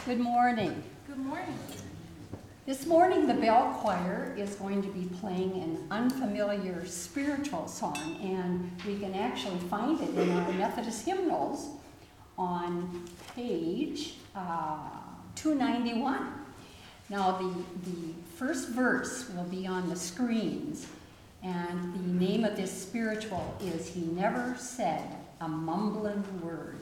Good morning. Good morning. This morning the bell choir is going to be playing an unfamiliar spiritual song, and we can actually find it in our Methodist hymnals on page 291. Now the first verse will be on the screens, and the name of this spiritual is "He Never Said a Mumbling Word."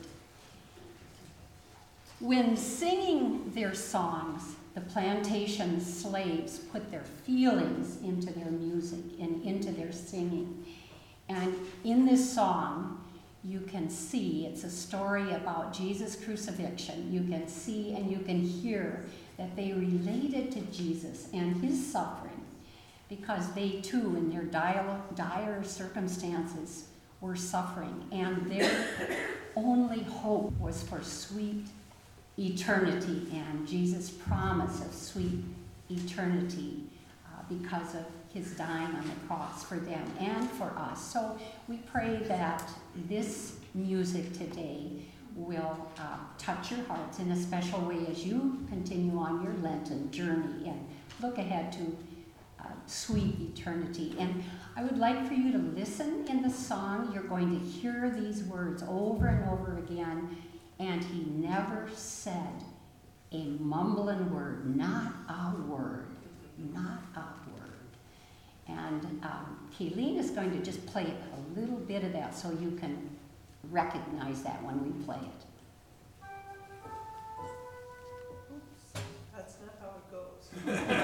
When singing their songs, the plantation slaves put their feelings into their music and into their singing. And in this song, you can see, it's a story about Jesus' crucifixion. You can see and you can hear that they related to Jesus and his suffering, because they too, in their dire circumstances, were suffering. And their only hope was for sweet eternity, and Jesus' promise of sweet eternity because of his dying on the cross for them and for us. So we pray that this music today will touch your hearts in a special way as you continue on your Lenten journey and look ahead to sweet eternity. And I would like for you to listen in the song. You're going to hear these words over and over again. And he never said a mumbling word, not a word, not a word. And Kayleen is going to just play a little bit of that so you can recognize that when we play it. Oops, that's not how it goes.